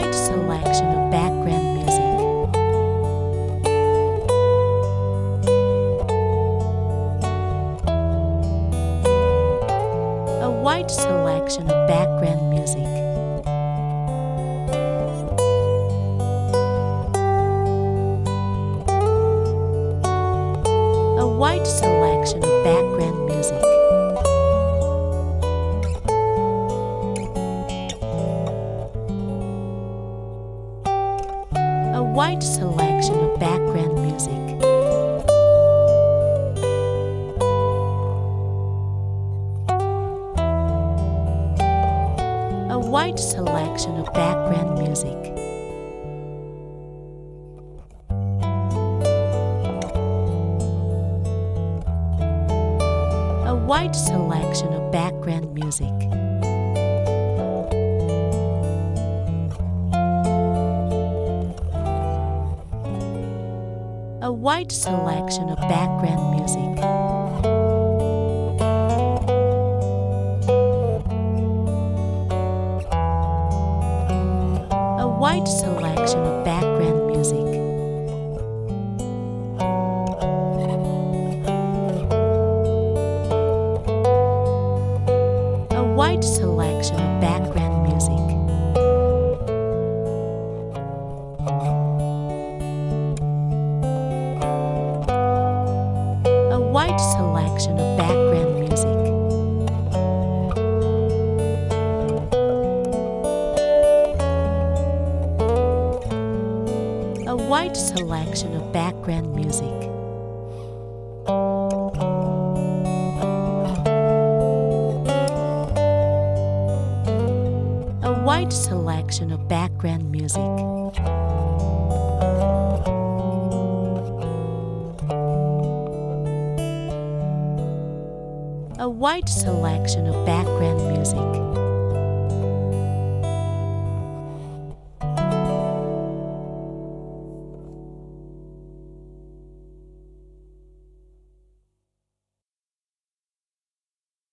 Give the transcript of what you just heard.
wide selection of background music. A wide selection of background music. A wide selection of background music. A wide selection of background music. A wide selection of background music. A wide selection of background music. A wide selection of background music. A wide selection of background music. A wide selection of background music. A wide selection of background music. A wide selection of background music. A wide selection of background music. A wide selection of background